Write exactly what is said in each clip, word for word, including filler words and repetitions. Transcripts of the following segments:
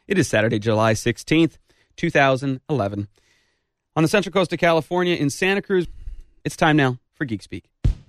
It is Saturday, July sixteenth, two thousand eleven. On the Central Coast of California in Santa Cruz, it's time now for Geek Speak.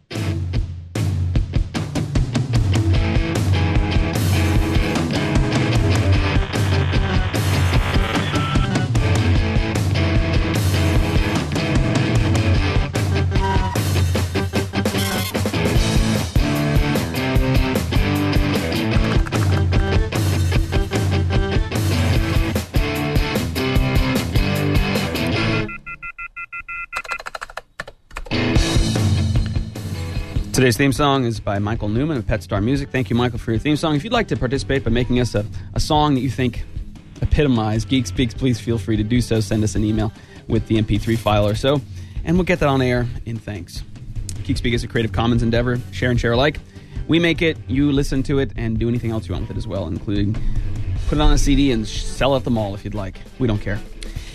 Today's theme song is by Michael Newman of Pet Star Music. Thank you, Michael, for your theme song. If you'd like to participate by making us a, a song that you think epitomized Geek Speaks, please feel free to do so. Send us an email with the M P three file or so, and we'll get that on air in thanks. Geek Speak is a Creative Commons endeavor. Share and share alike. We make it, you listen to it, and do anything else you want with it as well, including put it on a C D and sell it at the mall if you'd like. We don't care.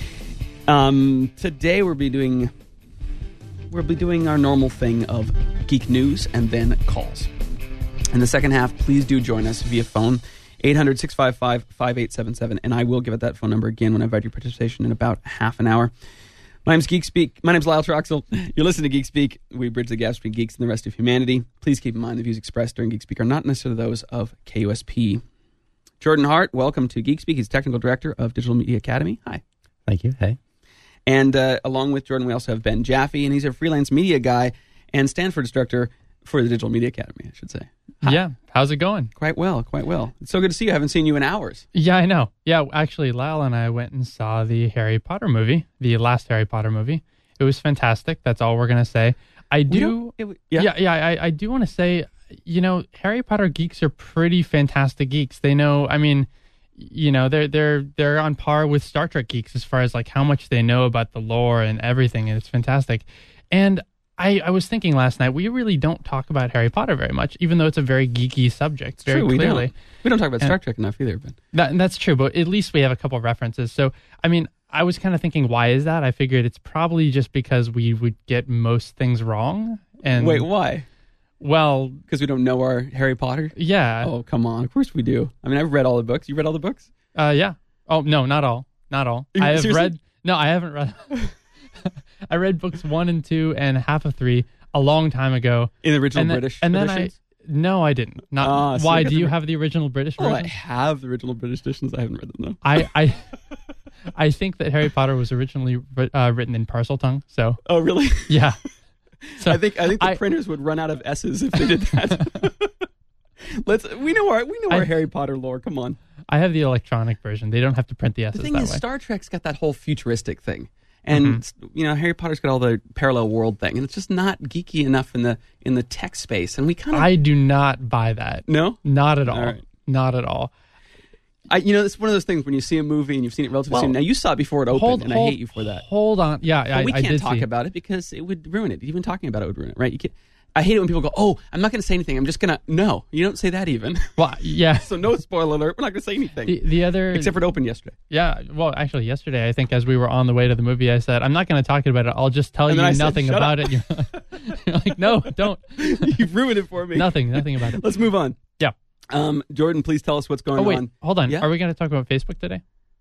Um, today we'll be doing... We'll be doing our normal thing of geek news and then calls. In the second half, please do join us via phone, eight hundred, six five five, five eight seven seven, and I will give it that phone number again when I invite your participation in about half an hour. My name's Geek Speak. My name's Lyle Troxel. You're listening to Geek Speak. We bridge the gaps between geeks and the rest of humanity. Please keep in mind the views expressed during Geek Speak are not necessarily those of K U S P. Jordan Hart, welcome to Geek Speak. He's Technical Director of Digital Media Academy. Hi. Thank you. Hey. And uh, along with Jordan, we also have Ben Jaffe, and he's a freelance media guy and Stanford instructor for the Digital Media Academy, I should say. Hi. Yeah, how's it going? Quite well, quite well. It's so good to see you. I haven't seen you in hours. Yeah, I know. Yeah, actually, Lyle and I went and saw the Harry Potter movie, the last Harry Potter movie. It was fantastic. That's all we're going to say. I do, it, yeah. yeah, yeah, I, I do want to say, you know, Harry Potter geeks are pretty fantastic geeks. They know, I mean... You know, they're they're they're on par with Star Trek geeks as far as like how much they know about the lore and everything, and it's fantastic. And I, I was thinking last night, we really don't talk about Harry Potter very much, even though it's a very geeky subject. It's very true, we clearly, don't. we don't talk about and Star Trek enough either. But that, that's true, but at least we have a couple of references. So, I mean, I was kind of thinking, why is that? I figured it's probably just because we would get most things wrong. And wait, why? Well, because we don't know our Harry Potter? Yeah. Oh, come on. Of course we do. I mean, I've read all the books. You read all the books? Uh, yeah. Oh, no, not all. Not all. I have Seriously? read... No, I haven't read... I read books one and two and half of three a long time ago. In the original and then, British and then editions? I... No, I didn't. Not. Ah, so why? you have Do you the- have the original British Oh, version? I have the original British editions. I haven't read them, though. I... I I think that Harry Potter was originally uh, written in Parseltongue, so... Oh, really? Yeah. So I think I think the I, printers would run out of S's if they did that. Let's we know our we know our I, Harry Potter lore. Come on. I have the electronic version. They don't have to print the S's The thing that is, way. Star Trek's got that whole futuristic thing, and Mm-hmm. you know Harry Potter's got all the parallel world thing, and it's just not geeky enough in the in the tech space. And we kind of I do not buy that. no, Not at all. All right. Not at all. I you know it's one of those things when you see a movie and you've seen it relatively Well, soon. Now you saw it before it opened, Hold, and hold, I hate you for that. Hold on. Yeah, But I, we I can't did talk see. about it because it would ruin it. Even talking about it would ruin it, right? You can't. I hate it when people go, "Oh, I'm not going to say anything. I'm just going to." No, you don't say that even. Well, yeah. So no spoiler alert. We're not going to say anything. The, the other... Except for it opened yesterday. Yeah, well, actually, yesterday, I think as we were on the way to the movie, I said, I'm not going to talk about it. I'll just tell And you then I said, nothing "Shut about up." it. You're like, you're like, no, don't. You've ruined it for me. Nothing, nothing about it. Let's move on. Yeah. Um, Jordan, please tell us what's going Oh, wait, on. hold on. Yeah? Are we going to talk about Facebook today?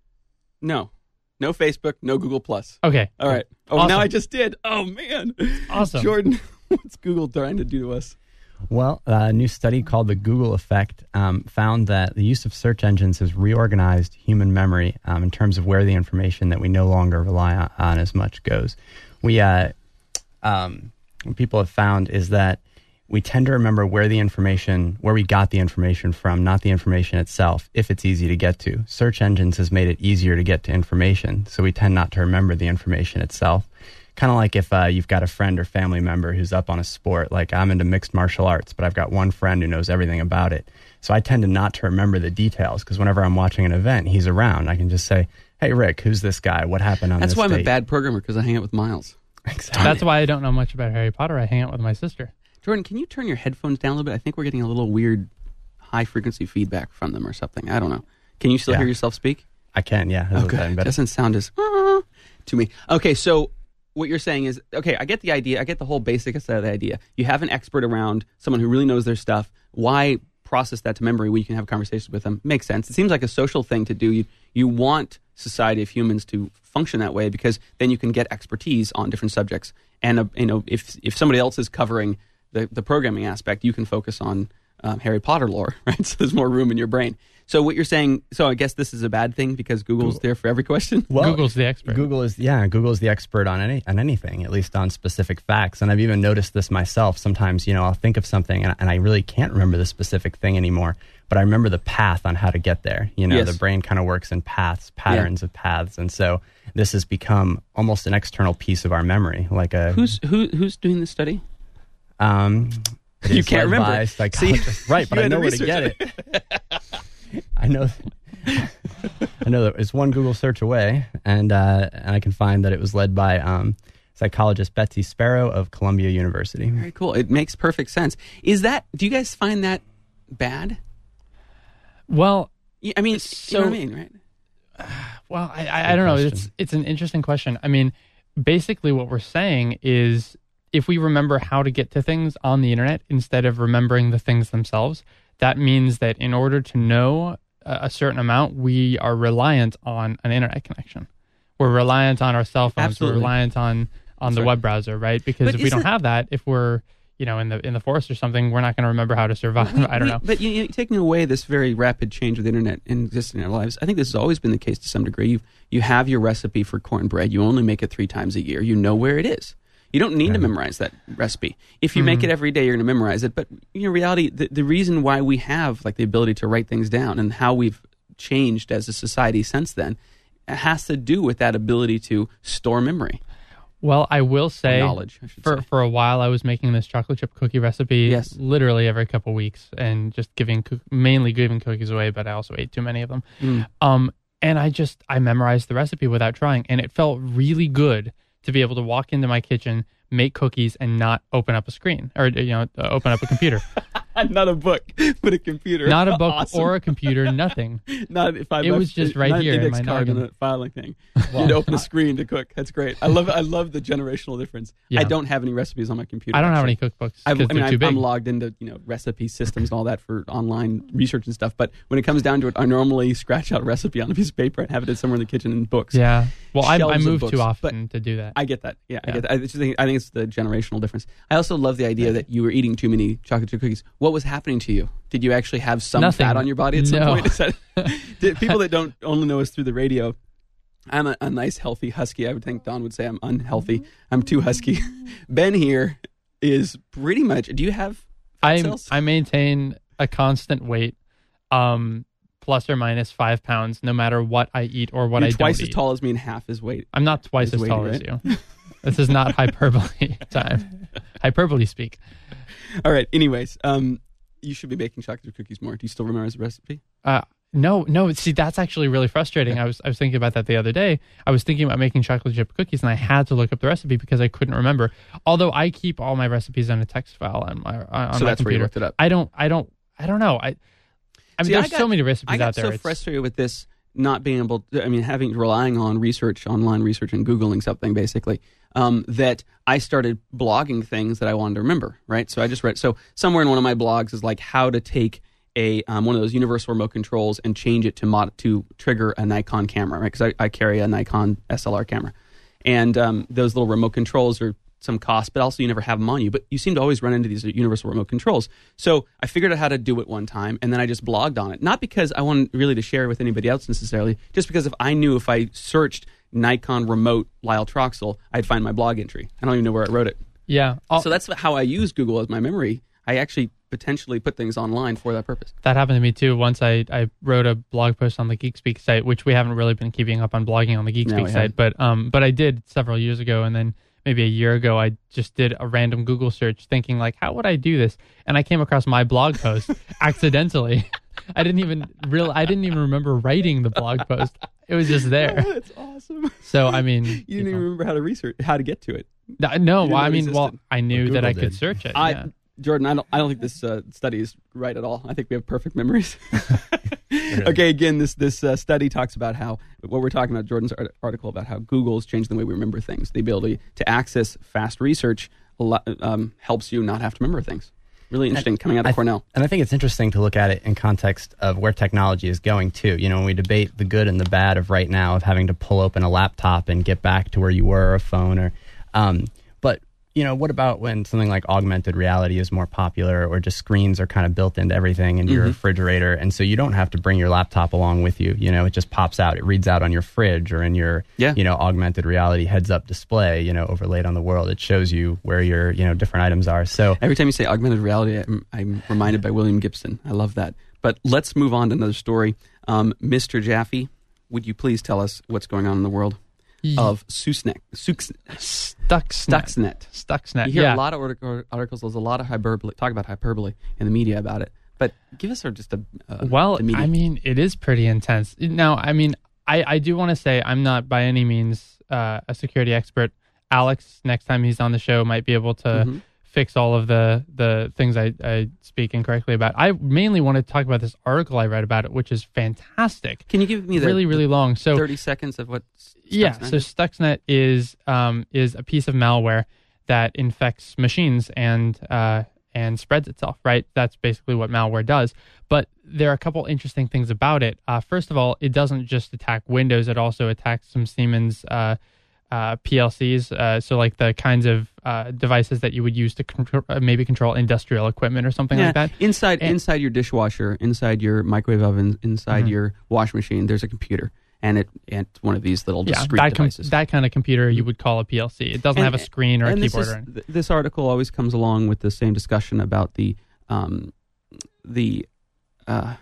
No. No Facebook, no Google Plus. Okay. All right. Oh, Awesome. now I just did. Oh, man. Awesome. Jordan, what's Google trying to do to us? Well, a new study called the Google Effect um, found that the use of search engines has reorganized human memory um, in terms of where the information that we no longer rely on, on as much goes. We, uh, um, what people have found is that we tend to remember where the information, where we got the information from, not the information itself, if it's easy to get to. Search engines has made it easier to get to information, so we tend not to remember the information itself. Kind of like if uh, you've got a friend or family member who's up on a sport, like I'm into mixed martial arts, but I've got one friend who knows everything about it. So I tend to not to remember the details because whenever I'm watching an event, he's around. I can just say, hey, Rick, who's this guy? What happened on That's this why I'm a date? bad programmer, because I hang out with Miles. Exactly. That's why I don't know much about Harry Potter. I hang out with my sister. Jordan, can you turn your headphones down a little bit? I think we're getting a little weird high-frequency feedback from them or something. I don't know. Can you still Yeah. hear yourself speak? I can, yeah. That's Okay. okay. It doesn't sound as "Ah" to me. Okay, so what you're saying is, okay, I get the idea. I get the whole basic side of the idea. You have an expert around, someone who really knows their stuff. Why process that to memory when you can have conversations with them. Makes sense. It seems like a social thing to do. You you want society of humans to function that way because then you can get expertise on different subjects. And uh, you know, if if somebody else is covering the, the programming aspect, you can focus on um, Harry Potter lore, right? So there's more room in your brain. So what you're saying, so I guess this is a bad thing because Google's Google. there for every question? Well, Google's the expert. Google is, yeah, Google's the expert on any on anything, at least on specific facts. And I've even noticed this myself. Sometimes, you know, I'll think of something and, and I really can't remember the specific thing anymore, but I remember the path on how to get there. You know, yes. The brain kind of works in paths, patterns yeah. of paths. And so this has become almost an external piece of our memory. Like a Who's who, who's doing this study? Um, you can't remember. See, right, but I know where to get it. I know, I know that it's one Google search away, and uh, and I can find that it was led by um, psychologist Betsy Sparrow of Columbia University. Very cool. It makes perfect sense. Is that? Do you guys find that bad? Well, I mean, so, you know what I mean, right? Well, I, I, I don't know. It's it's an interesting question. I mean, basically, what we're saying is, if we remember how to get to things on the internet instead of remembering the things themselves, that means that in order to know a certain amount, we are reliant on an internet connection. We're reliant on our cell phones. Absolutely. We're reliant on, on the right. web browser, right? Because but if we don't have that, if we're you know in the in the forest or something, we're not going to remember how to survive. We, I don't we, know. But you know, taking away this very rapid change with the internet and existing in our lives, I think this has always been the case to some degree. You you have your recipe for cornbread. You only make it three times a year. You know where it is. You don't need right. to memorize that recipe. If you mm-hmm. make it every day, you're going to memorize it. But in reality, the, the reason why we have like the ability to write things down and how we've changed as a society since then has to do with that ability to store memory. Well, I will say, knowledge, I should for say. for a while, I was making this chocolate chip cookie recipe yes. literally every couple weeks and just giving, mainly giving cookies away, but I also ate too many of them. Mm. Um, and I just, I memorized the recipe without trying, and it felt really good to be able to walk into my kitchen, make cookies, and not open up a screen or you know uh, open up a computer. Not a book, but a computer. Not a book awesome. or a computer. Nothing. Not if I. It was just right here in my card noggin. on the filing thing. Wow. You'd open a screen to cook. That's great. I love. I love the generational difference. Yeah. I don't have any recipes on my computer. I don't actually. have any cookbooks I've, because I mean, they're too I'm, big. I'm logged into you know recipe systems and all that for online research and stuff. But when it comes down to it, I normally scratch out a recipe on a piece of paper and have it somewhere in the kitchen in books. Yeah. Well, I, I Shelves of move books, too often but to do that. I get that. Yeah, Yeah. I get that. I just think I think it's the generational difference. I also love the idea that you were eating too many chocolate chip cookies. What was happening to you? Did you actually have some Nothing. fat on your body at some No. point? Is that, did, people that don't only know us through the radio, I'm a, a nice, healthy husky. I would think Don would say I'm unhealthy. I'm too husky. Ben here is pretty much. Do you have fat I cells? I maintain a constant weight, um, plus or minus five pounds, no matter what I eat or what You're I don't twice eat. as tall as me and half as weight. I'm not twice as as weighty, tall right? as you. This is not hyperbole time. Hyperbole speak. All right. Anyways, um, you should be baking chocolate chip cookies more. Do you still remember the recipe? Uh, no, no. See, that's actually really frustrating. I was I was thinking about that the other day. I was thinking about making chocolate chip cookies, and I had to look up the recipe because I couldn't remember. Although I keep all my recipes on a text file on my on so my that's computer. where you looked it up. I don't. I don't. I don't know. I. I mean, See, there's I got, so many recipes I got out there. so It's- frustrated with this not being able to, I mean, having, relying on research, online research and Googling something basically, um, that I started blogging things that I wanted to remember, right? So I just read, so somewhere in one of my blogs is like how to take a, um, one of those universal remote controls and change it to mod, to trigger a Nikon camera, right? Because I, I carry a Nikon S L R camera. And um, those little remote controls are some cost, but also you never have them on you. But you seem to always run into these universal remote controls. So I figured out how to do it one time, and then I just blogged on it. Not because I wanted really to share with anybody else necessarily, just because if I knew if I searched Nikon remote Lyle Troxel, I'd find my blog entry. I don't even know where I wrote it. Yeah. I'll, so that's how I use Google as my memory. I actually potentially put things online for that purpose. That happened to me too. Once I, I wrote a blog post on the GeekSpeak site, which we haven't really been keeping up on blogging on the No, GeekSpeak we site, haven't. but um, but I did several years ago, and then maybe a year ago, I just did a random Google search, thinking like, how would I do this? And I came across my blog post accidentally. I didn't even real. I didn't even remember writing the blog post. It was just there. Oh, that's awesome. So I mean, You didn't even remember how to research, how to get to it. No, You no didn't well, I know it mean, well, existed. I knew Well, that I Google could did. search it. I, yeah. Jordan, I don't. I don't think this uh, study is right at all. I think we have perfect memories. Okay, again, this this uh, study talks about how what we're talking about. Jordan's art- article about how Google's changed the way we remember things. The ability to access fast research a lot, um, helps you not have to remember things. Really interesting, and coming out of I, Cornell. And I think it's interesting to look at it in context of where technology is going too. You know, when we debate the good and the bad of right now of having to pull open a laptop and get back to where you were, or a phone, or um, but you know, what about when something like augmented reality is more popular, or just screens are kind of built into everything, into mm-hmm. your refrigerator, and so you don't have to bring your laptop along with you. You know, it just pops out, it reads out on your fridge or in your, yeah. you know, augmented reality heads-up display, you know, overlaid on the world. It shows you where your, you know, different items are. So every time you say augmented reality, I'm, I'm reminded by William Gibson. I love that. But let's move on to another story. Um, Mister Jaffe, would you please tell us what's going on in the world of Susnek, Sux, Stuxnet. Stuxnet. Stuxnet. You hear yeah. a lot of artic- articles. There's a lot of hyperbole. Talk about hyperbole in the media about it. But give us just a uh, well. I mean, it is pretty intense. Now, I mean, I, I do want to say I'm not by any means uh, a security expert. Alex, next time he's on the show, might be able to mm-hmm. fix all of the the things I, I speak incorrectly about. I mainly want to talk about this article I read about it, which is fantastic. Can you give me the really really long? So thirty seconds of what? Stuxnet yeah. So Stuxnet is um, is a piece of malware that infects machines and uh, and spreads itself. Right. That's basically what malware does. But there are a couple interesting things about it. Uh, first of all, it doesn't just attack Windows; it also attacks some Siemens Uh, Uh, P L Cs, uh, so like the kinds of uh, devices that you would use to control, uh, maybe control industrial equipment or something yeah. like that. Inside, and, inside your dishwasher, inside your microwave oven, inside mm-hmm. your washing machine, there's a computer, and it and it's one of these little discrete yeah, that devices. Com- that kind of computer you would call a P L C. It doesn't and, have a screen or a keyboard. This, is, or anything. this article always comes along with the same discussion about the um, the. Uh,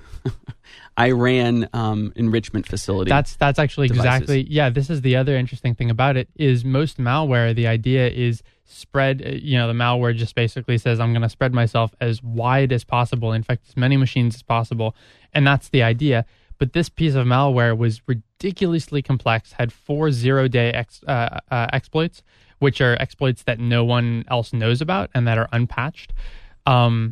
Iran um, enrichment facility. That's that's actually devices. exactly yeah. This is the other interesting thing about it is most malware. The idea is spread. You know, the malware just basically says I'm going to spread myself as wide as possible, infect as many machines as possible, and that's the idea. But this piece of malware was ridiculously complex. Had four zero-day ex, uh, uh, exploits, which are exploits that no one else knows about and that are unpatched. Um,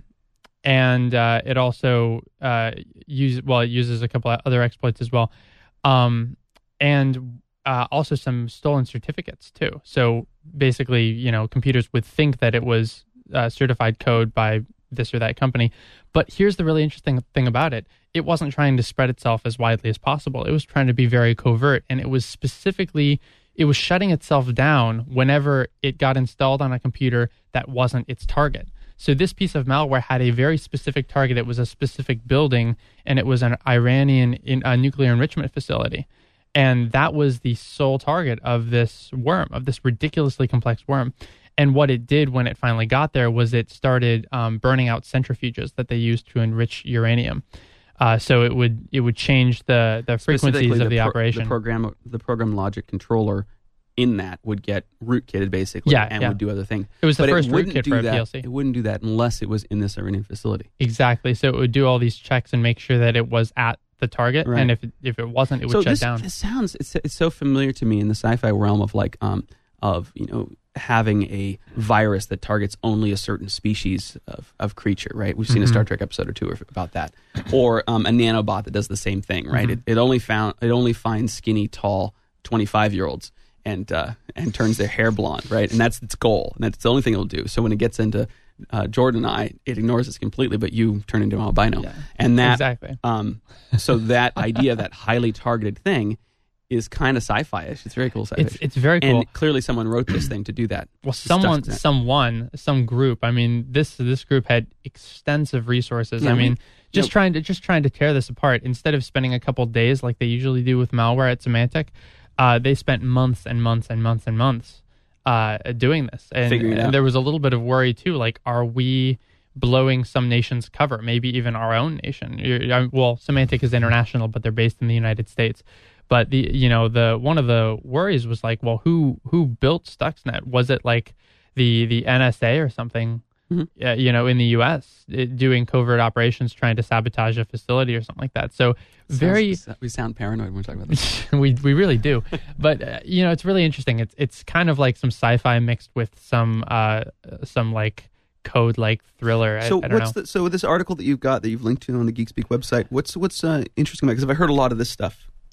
And uh, it also uh, use well, it uses a couple of other exploits as well, um, and uh, also some stolen certificates too. So basically, you know, computers would think that it was uh, certified code by this or that company. But here's the really interesting thing about it: it wasn't trying to spread itself as widely as possible. It was trying to be very covert, and it was specifically it was shutting itself down whenever it got installed on a computer that wasn't its target. So this piece of malware had a very specific target. It was a specific building, and it was an Iranian in, uh, nuclear enrichment facility. And that was the sole target of this worm, of this ridiculously complex worm. And what it did when it finally got there was it started um, burning out centrifuges that they used to enrich uranium. Uh, so it would it would change the, the frequencies of the, the pro- operation. The program the program logic controller in that would get rootkitted basically yeah, and yeah. would do other things. It was the but first rootkit for a that, P L C. It wouldn't do that unless it was in this Iranian facility. Exactly. So it would do all these checks and make sure that it was at the target. Right. And if if it wasn't, it would so shut this, down. This sounds it's it's so familiar to me in the sci-fi realm of like um of you know having a virus that targets only a certain species of, of creature, right? We've seen mm-hmm. a Star Trek episode or two about that, or um, a nanobot that does the same thing, right? Mm-hmm. It, it only found it only finds skinny, tall, twenty-five year olds. And uh, and turns their hair blonde, right? And that's its goal. And that's the only thing it'll do. So when it gets into uh, Jordan and I, it ignores us completely, but you turn into an albino. Yeah, and that, exactly. Um, so that idea, that highly targeted thing, is kind of sci-fi-ish. It's very cool sci-fi. It's, it's very cool. And clearly someone wrote this thing to do that. Well, someone, someone, some group. I mean, this this group had extensive resources. Yeah, I mean, we, just you know, trying to just trying to tear this apart instead of spending a couple days like they usually do with malware at Symantec. Uh, they spent months and months and months and months uh, doing this. And, Figuring it and out. there was a little bit of worry, too. Like, are we blowing some nation's cover, maybe even our own nation? You're, well, Symantec is international, but they're based in the United States. But, the you know, the one of the worries was like, well, who who built Stuxnet? Was it like the, the N S A or something? Mm-hmm. Uh, you know, in the U S, it, doing covert operations, trying to sabotage a facility or something like that. So very, Sounds, we sound paranoid when we talk about this. we we really do. But uh, you know, it's really interesting. It's it's kind of like some sci-fi mixed with some uh some like code like thriller. So I, I don't what's know. the, so this article that you've got that you've linked to on the GeekSpeak website? What's what's uh, interesting about it? Because I've heard a lot of this stuff.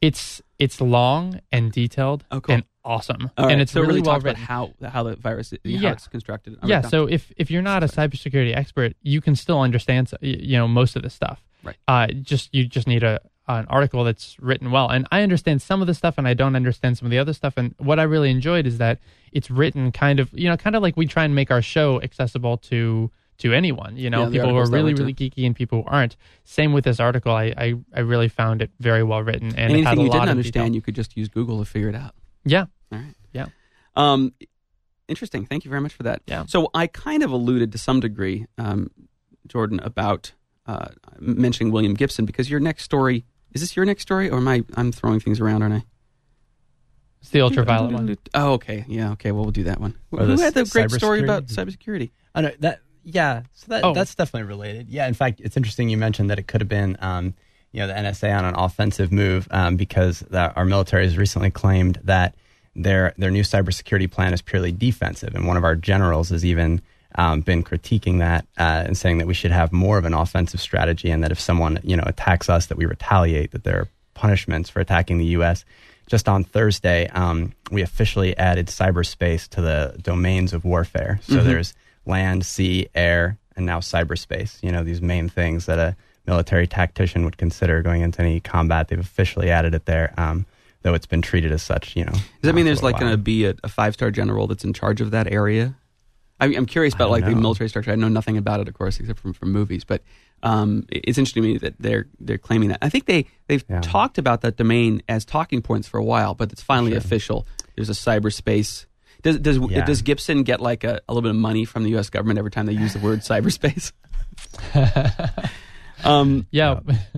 It's it's long and detailed Oh, cool. and awesome, All right. and it's so it really, really well talks about written. how how the virus, how Yeah. it's constructed. All Yeah, right, so if, if you're not a cybersecurity expert, you can still understand y- you know most of the stuff. Right. Uh, just you just need a an article that's written well. And I understand some of the stuff, and I don't understand some of the other stuff. And what I really enjoyed is that it's written kind of you know kind of like we try and make our show accessible to to anyone. You know, Yeah, the people who are article's that really way, too. really geeky and people who aren't. Same with this article. I I, I really found it very well written, and, and it had anything a you lot didn't of understand, detail. you could just use Google to figure it out. Yeah. All right. Yeah. Um, interesting. Thank you very much for that. Yeah. So I kind of alluded to some degree, um, Jordan, about uh, mentioning William Gibson because your next story is this your next story, or am I? I'm throwing things around, aren't I? It's the ultraviolet one. Oh, okay. Yeah. Okay. Well, we'll do that one. Or Who the had the great story cybersecurity? about cybersecurity? Oh, no, that yeah, so that Oh. that's definitely related. Yeah, in fact, it's interesting you mentioned that it could have been, um, you know, the N S A on an offensive move um, because the, our military has recently claimed that their their new cybersecurity plan is purely defensive, and one of our generals has even um, been critiquing that uh, and saying that we should have more of an offensive strategy, and that if someone you know attacks us, that we retaliate, that there are punishments for attacking the U S Just on Thursday, um, we officially added cyberspace to the domains of warfare. So Mhm. there's land, sea, air, and now cyberspace. You know, these main things that a military tactician would consider going into any combat. They've officially added it there, um, though it's been treated as such, you know. Does that mean uh, there's for a like going to while. be a, a five-star general that's in charge of that area? I mean, I'm curious about I don't like the know. military structure. I know nothing about it, of course, except from, from movies. But um, it's interesting to me that they're they're claiming that. I think they they've Yeah. talked about that domain as talking points for a while, but it's finally Sure. official. There's a cyberspace. Does does Yeah. does Gibson get like a, a little bit of money from the U S government every time they use the word cyberspace? um, Yeah,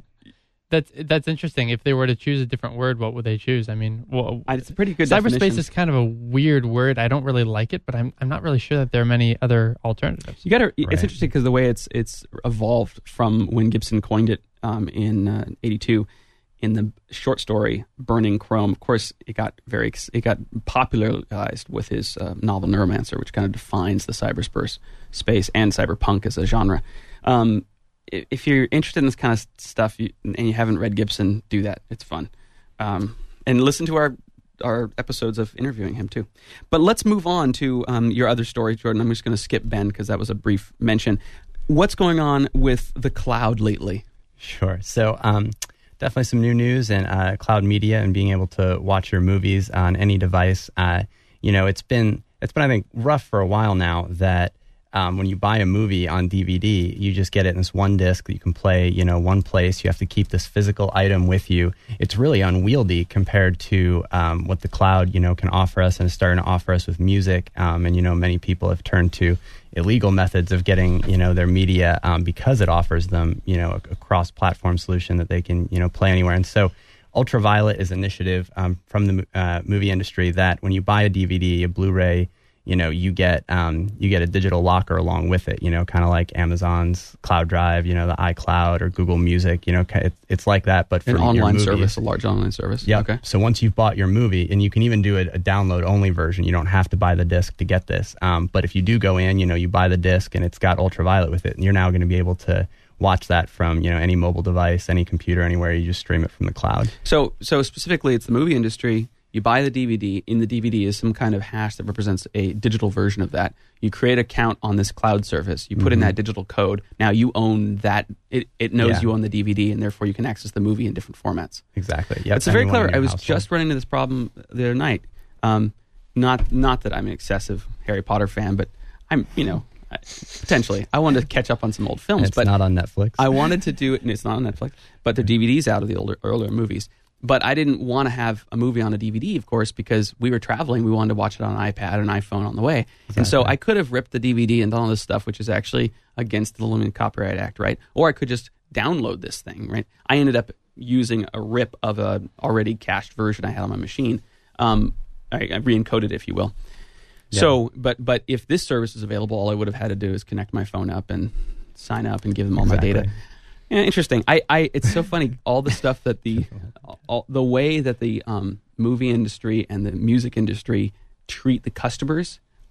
that's that's interesting. If they were to choose a different word, what would they choose? I mean, well, it's a pretty good cyberspace definition. is kind of a weird word. I don't really like it, but I'm I'm not really sure that there are many other alternatives. You got to. It's Right. interesting because the way it's it's evolved from when Gibson coined it um, in uh, eighty-two in the short story "Burning Chrome." Of course, it got very it got popularized with his uh, novel Neuromancer, which kind of defines the cyberspace space and cyberpunk as a genre. Um, i- if you're interested in this kind of stuff you, and you haven't read Gibson, do that. It's fun, um, and listen to our. our episodes of interviewing him too. But let's move on to um, your other story, Jordan. I'm just going to skip Ben because that was a brief mention. What's going on with the cloud lately? Sure. So um, definitely some new news in uh, cloud media and being able to watch your movies on any device. Uh, you know, it's been it's been I think rough for a while now that um, when you buy a movie on D V D, you just get it in this one disc that you can play. You know, one place. You have to keep this physical item with you. It's really unwieldy compared to um, what the cloud you know can offer us and is starting to offer us with music. Um, and you know, many people have turned to illegal methods of getting you know their media um, because it offers them you know a, a cross-platform solution that they can you know play anywhere. And so Ultraviolet is an initiative um, from the uh, movie industry that when you buy a D V D, a Blu-ray, you know you get um, you get a digital locker along with it. You know, kind of like Amazon's Cloud Drive, you know, the iCloud or Google Music. You know, it, it's like that, but for An your online movies. service, a large online service. Yeah. Okay. So once you've bought your movie, and you can even do a, a download-only version, you don't have to buy the disc to get this. Um, but if you do go in, you know, you buy the disc and it's got Ultraviolet with it, and you're now going to be able to watch that from you know any mobile device, any computer, anywhere. You just stream it from the cloud. So, so specifically, it's the movie industry. You buy the D V D. In the D V D is some kind of hash that represents a digital version of that. You create an account on this cloud service. You put in Mhm. that digital code. Now you own that. It, it knows Yeah. you own the D V D, and therefore you can access the movie in different formats. Exactly. Yep. It's very anyone in clever. your I was household. just running into this problem the other night. Um, not not that I'm an excessive Harry Potter fan, but I'm you know I- potentially I wanted to catch up on some old films. It's but not on Netflix. I wanted to do it, and it's not on Netflix, but the D V Ds out of the older earlier movies. But I didn't want to have a movie on a D V D, of course, because we were traveling. We wanted to watch it on an iPad or an iPhone on the way. And so Exactly. I could have ripped the D V D and done all this stuff, which is actually against the Limited Copyright Act, right? Or I could just download this thing, right? I ended up using a rip of a already cached version I had on my machine. Um, I, I re-encoded it, if you will. Yeah. So, but but if this service is available, all I would have had to do is connect my phone up and sign up and give them all Exactly. my data. Yeah, interesting. I, I it's so funny all the stuff that the all, the way that the um, movie industry and the music industry treat the customers. I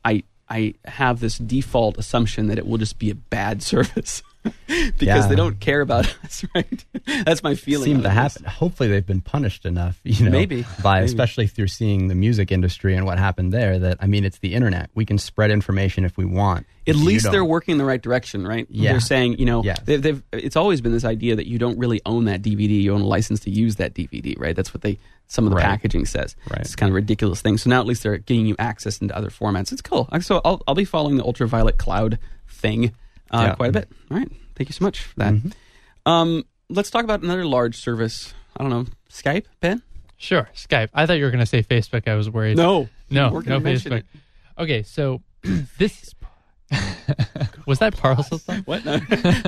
I have this default assumption that it will just be a bad service because Yeah. they don't care about us, right? That's my feeling. Seem on to this. happen. Hopefully, they've been punished enough, you know, Maybe. by Maybe. especially through seeing the music industry and what happened there. That I mean, it's the internet. We can spread information if we want. At If you least they're don't. working in the right direction, right? Yeah. They're saying, you know, Yes. they've, they've, it's always been this idea that you don't really own that D V D. You own a license to use that D V D, right? That's what they some of the Right. packaging says. Right. It's kind of a ridiculous thing. So now at least they're getting you access into other formats. It's cool. So I'll, I'll be following the ultraviolet cloud thing uh, Yeah. quite a bit. All right. Thank you so much for that. Mhm. Um, let's talk about another large service. I don't know. Skype, Ben? Sure, Skype. I thought you were going to say Facebook. I was worried. No. no, We're no gonna mention Facebook. Okay, so this was that parcel song? What? No.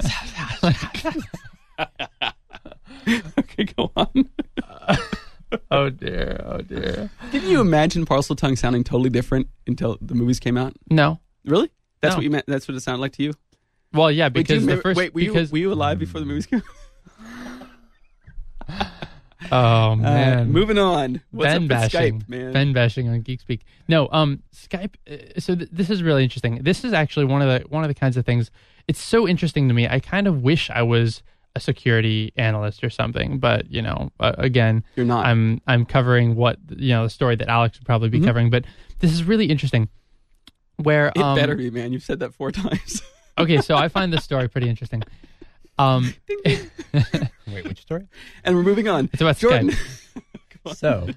Okay, go on. Oh dear, oh dear. Can you imagine Parcel Tongue sounding totally different until the movies came out? No. Really? That's No. what you meant. That's what it sounded like to you. Well, yeah, Wait, do you because the remember- first wait, were, because you, were you alive before the movies came out? oh man, Uh, moving on. What's Ben up with bashing, Skype, man? Ben bashing on GeekSpeak. No, um, Skype. Uh, so th- this is really interesting. This is actually one of the one of the kinds of things. It's so interesting to me. I kind of wish I was a security analyst or something, but you know, uh, again, You're not. I'm I'm covering what you know the story that Alex would probably be Mhm. covering. But this is really interesting. Where it um, better be, man. You've said that four times. okay, so I find this story pretty interesting. Um, Wait, which story? And we're moving on. it's about Jordan. Skype. So,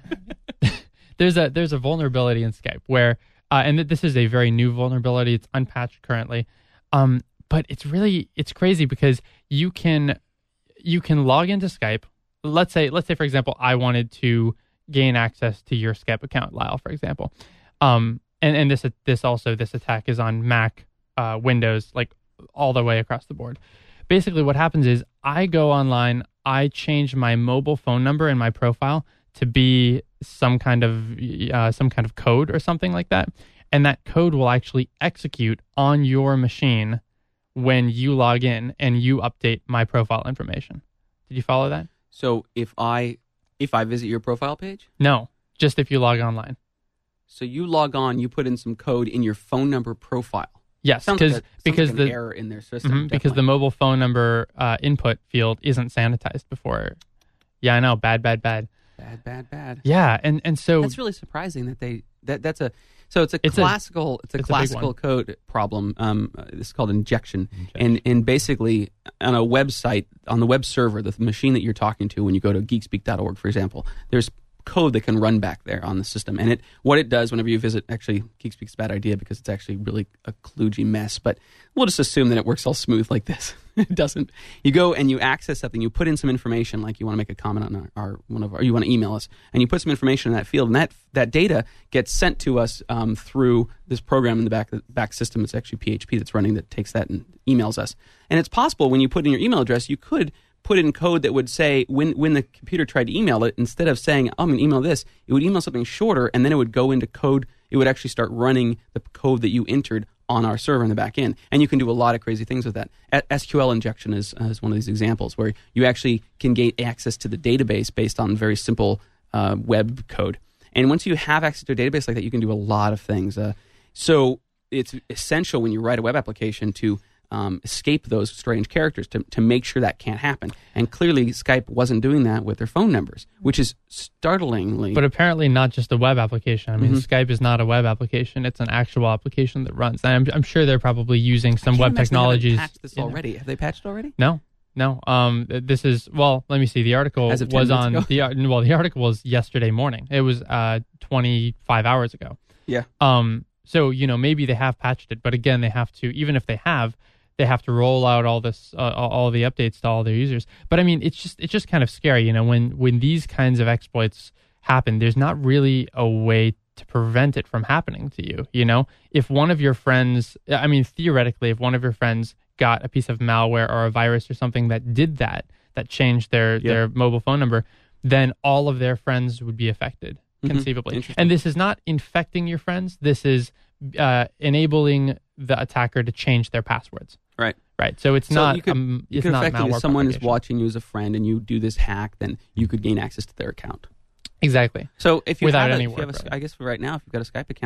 there's a there's a vulnerability in Skype where, uh, and this is a very new vulnerability. It's unpatched currently, um, but it's really it's crazy because you can you can log into Skype. Let's say let's say for example, I wanted to gain access to your Skype account, Lyle, for example, um, and and this this also this attack is on Mac, uh, Windows, like all the way across the board. Basically, what happens is I go online, I change my mobile phone number in my profile to be some kind of uh, some kind of code or something like that, and that code will actually execute on your machine when you log in and you update my profile information. Did you follow that? So if I if I visit your profile page, No, just if you log online. so you log on, you put in some code in your phone number profile. Yes, Sounds because like a, sounds because like an the error in their system. mhm, because the definitely. mobile phone number uh, input field isn't sanitized before. Yeah, I know. Bad, bad, bad. bad, bad, bad. Yeah, and and so That's really surprising that they that that's a so it's a It's a- classical it's a it's a big classical one. code problem. Um, uh, this is called injection, and and basically on a website on the web server, the machine that you're talking to when you go to geekspeak dot org, for example, there's code that can run back there on the system, and it what it does whenever you visit. Actually, GeekSpeak's a bad idea because it's actually really a kludgy mess, but we'll just assume that it works all smooth like this. It doesn't. You go and you access something. You put in some information, like you want to make a comment on our, our one of our, you want to email us, and you put some information in that field, and that that data gets sent to us um, through this program in the back back system. It's actually P H P that's running that takes that and emails us. And it's possible when you put in your email address, you could put in code that would say when when the computer tried to email it, instead of saying oh, I'm going to email this, it would email something shorter, and then it would go into code. It would actually start running the code that you entered on our server in the back end. And you can do a lot of crazy things with that. A- S Q L injection is, uh, is one of these examples where you actually can gain access to the database based on very simple uh, web code. And once you have access to a database like that, you can do a lot of things. Uh, so it's essential when you write a web application to um, escape those strange characters, to, to make sure that can't happen. And clearly Skype wasn't doing that with their phone numbers, which is startlingly... But apparently not just a web application. I mean, Mhm. Skype is not a web application. It's an actual application that runs. And I'm, I'm sure they're probably using some I web can't imagine they haven't technologies. patched this in there. already. Have they patched already? No, no. Um, this is, well, let me see. The article As of ten was minutes on, ago? the ar- well, the article was yesterday morning. It was uh, twenty-five hours ago. Yeah. Um. So, you know, maybe they have patched it. But again, they have to, even if they have, they have to roll out all this, uh, all all the updates to all their users. But I mean, it's just it's just kind of scary, you know, when when these kinds of exploits happen. There's not really a way to prevent it from happening to you. You know, if one of your friends, I mean, theoretically, if one of your friends got a piece of malware or a virus or something that did that, that changed their Yeah. their mobile phone number, then all of their friends would be affected. Mhm. Conceivably. Interesting. And this is not infecting your friends. This is uh, enabling the attacker to change their passwords. Right. Right. So it's So not. you could, um, you it's could not effectively, malware if someone is propagation. watching you as a friend and you do this hack, then you could gain access to their account. Exactly. So if you Without have, a, any if you have work, a, really. I guess for right now, if you've got a Skype account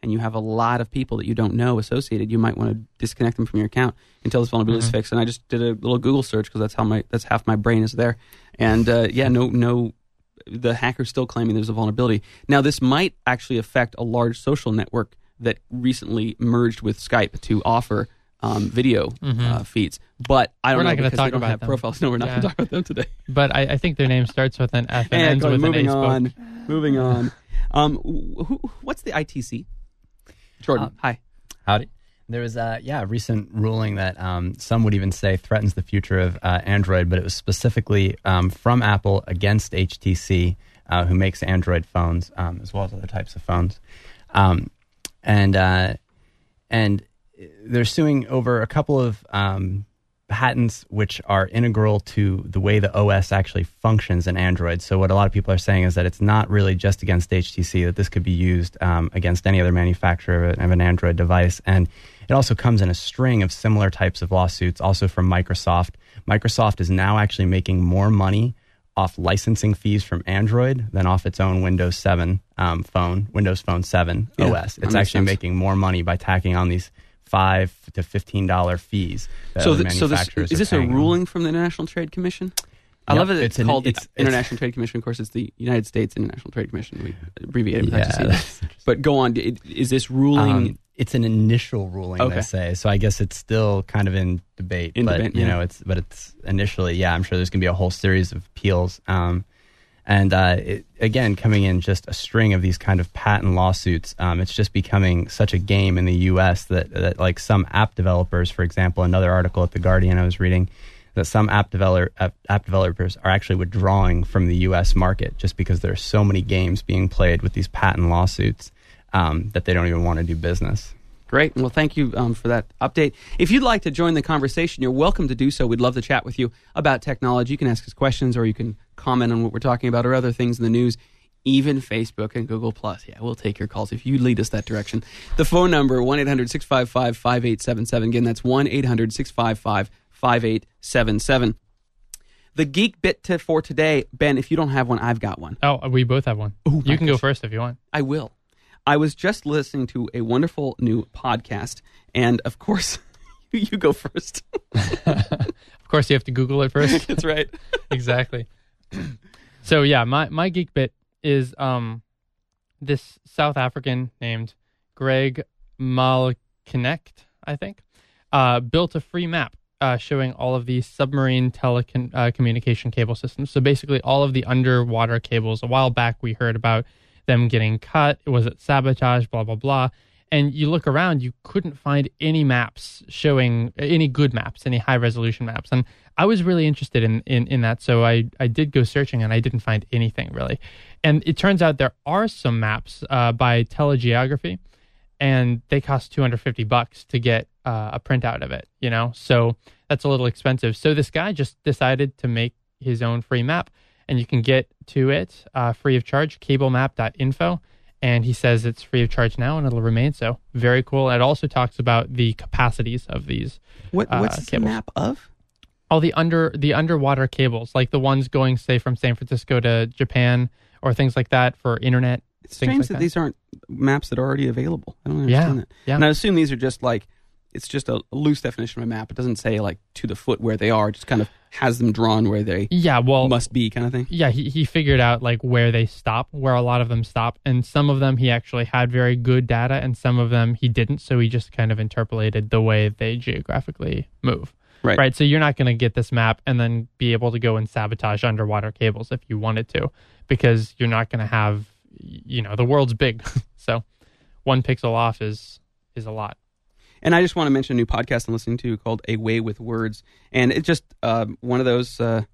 and you have a lot of people that you don't know associated, you might want to disconnect them from your account until this vulnerability Mm-hmm. is fixed. And I just did a little Google search because that's how my that's half my brain is there. And uh, yeah, no, no, the hacker's still claiming there's a vulnerability. Now, this might actually affect a large social network that recently merged with Skype to offer um, video Mhm. uh, feeds. But I don't We're know not gonna because talk they don't about have them. profiles. No, we're not Yeah. going to talk about them today. But I, I think their name starts with an F and Yeah, ends go- with moving an A. on. spoke. Moving on. Um, wh- who, what's the I T C? Jordan, Uh, hi. Howdy. There was a yeah a recent ruling that um, some would even say threatens the future of uh, Android, but it was specifically um, from Apple against H T C, uh, who makes Android phones um, as well as other types of phones, um, and uh, and they're suing over a couple of um, patents which are integral to the way the O S actually functions in Android. So what a lot of people are saying is that it's not really just against H T C, that this could be used um, against any other manufacturer of, a, of an Android device. And it also comes in a string of similar types of lawsuits, also from Microsoft. Microsoft is now actually making more money off licensing fees from Android than off its own Windows seven um, phone, Windows Phone seven Yeah, O S. that It's makes actually sense. making more money by tacking on these five to fifteen dollar fees. That So, other th- so this, manufacturers is are this a paying them. ruling from the International Trade Commission? I Yep, love that it's, it's an- called it's- the International Trade Commission. Of course, it's the United States International Trade Commission. We abbreviate it with Yeah, I T C. that's But go on. I- Is this ruling? Um, it's an initial ruling, Okay. they say. So I guess it's still kind of in debate. In but debate, you yeah. know, it's but it's initially, yeah. I'm sure there's going to be a whole series of appeals. Um, and uh, it, again, coming in just a string of these kind of patent lawsuits, um, it's just becoming such a game in the U S that, that like some app developers, for example, another article at The Guardian I was reading, that some app developer app, app developers are actually withdrawing from the U S market just because there are so many games being played with these patent lawsuits um, that they don't even want to do business. Great. Well, thank you um, for that update. If you'd like to join the conversation, you're welcome to do so. We'd love to chat with you about technology. You can ask us questions, or you can comment on what we're talking about or other things in the news, even Facebook and Google Plus. Yeah, we'll take your calls if you lead us that direction. The phone number, one eight hundred six five five five eight seven seven. Again, that's one eight hundred six five five five eight seven seven. The Geek Bit to, for today, Ben, if you don't have one, I've got one. Oh, we both have one. Ooh, you can go gosh. first if you want. I will. I was just listening to a wonderful new podcast, and of course, you go first. Of course, you have to Google it first. That's right. Exactly. So yeah, my, my geek bit is um this South African named Greg Malconnect, I think, uh, built a free map uh, showing all of these submarine telecommunication uh, communication cable systems. So basically all of the underwater cables. A while back we heard about them getting cut. Was it sabotage, blah, blah, blah. And you look around, you couldn't find any maps showing, any good maps, any high-resolution maps. And I was really interested in, in, in that, so I, I did go searching, and I didn't find anything, really. And it turns out there are some maps uh, by Telegeography, and they cost two hundred fifty bucks to get uh, a printout of it, you know? So that's a little expensive. So this guy just decided to make his own free map, and you can get to it uh, free of charge, cablemap dot info. And he says it's free of charge now, and it'll remain so. Very cool. It also talks about the capacities of these. What, uh, what's the cables. map of? All the under the underwater cables, like the ones going, say, from San Francisco to Japan, or things like that for internet. It's things strange like that, that. these aren't maps that are already available. I don't understand Yeah, that. yeah. And I assume these are just like, it's just a loose definition of a map. It doesn't say like to the foot where they are. It just kind of has them drawn where they Yeah, well, must be kind of thing. yeah, he, he figured out like where they stop, where a lot of them stop, and some of them he actually had very good data, and some of them he didn't. So he just kind of interpolated the way they geographically move. Right. Right. So you're not going to get this map and then be able to go and sabotage underwater cables if you wanted to, because you're not going to have, you know, the world's big. So one pixel off is is a lot. And I just want to mention a new podcast I'm listening to called A Way with Words, and it's just uh, one of those uh,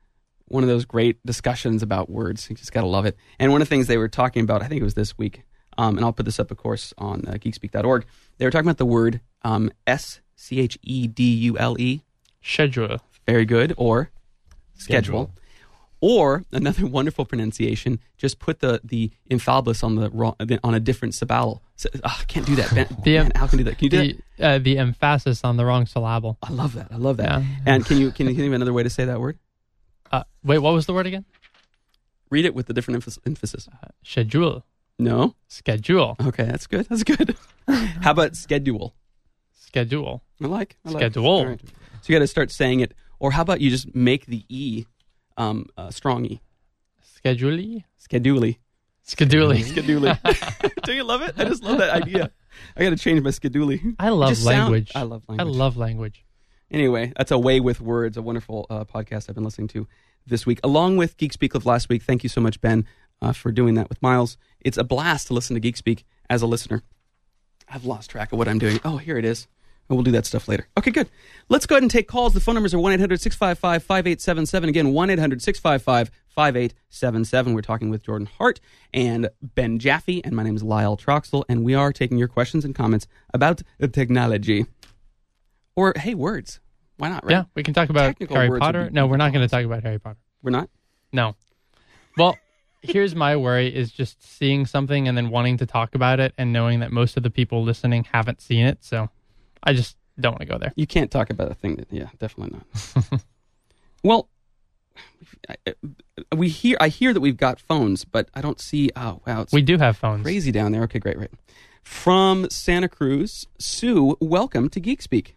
one of those great discussions about words. You just gotta love it. And one of the things they were talking about, I think it was this week, um, and I'll put this up, of course, on uh, geekspeak dot org. They were talking about the word um, S C H E D U L E. Schedule. Very good. Or schedule. Schedule. Or another wonderful pronunciation, just put the, the infalibus on the wrong, on a different syllable. So, oh, I can't do that. Ben, The, man, how can you do that? Can you do that? The, uh, the emphasis on the wrong syllable. I love that. I love that. Yeah. And can you can you think of another way to say that word? Uh, wait, what was the word again? Read it with the different emphasis. emphasis. Schedule. No? Schedule. Okay, that's good. That's good. How about schedule? Schedule. I like. I like. Schedule. All right. So you got to start saying it. Or how about you just make the E um, uh, strong E? Schedule. Schedule. Schedule. Schedule. Do you love it? I just love that idea. I got to change my schedule. I love Just sound- language. I love language. I love language. Anyway, that's A Way with Words, a wonderful uh, podcast I've been listening to this week, along with Geek Speak of last week. Thank you so much, Ben, uh, for doing that with Miles. It's a blast to listen to Geek Speak as a listener. I've lost track of what I'm doing. Oh, here it is. Oh, we'll do that stuff later. Okay, good. Let's go ahead and take calls. The phone numbers are one eight hundred six five five five eight seven seven. Again, one eight hundred six five five five eight seven seven. We're talking with Jordan Hart and Ben Jaffe, and my name is Lyle Troxel, and we are taking your questions and comments about the technology. Or, hey, words. Why not, right? Yeah, we can talk about Technical Harry words Potter. would be- No, we're not going to talk about Harry Potter. We're not? No. Well, here's my worry is just seeing something and then wanting to talk about it and knowing that most of the people listening haven't seen it. So I just don't want to go there. You can't talk about a thing that, yeah, definitely not. Well, I, we hear, I hear that we've got phones, but I don't see, oh, wow, it's We do have phones. crazy down there. Okay, great, great. From Santa Cruz, Sue, welcome to Geek Speak.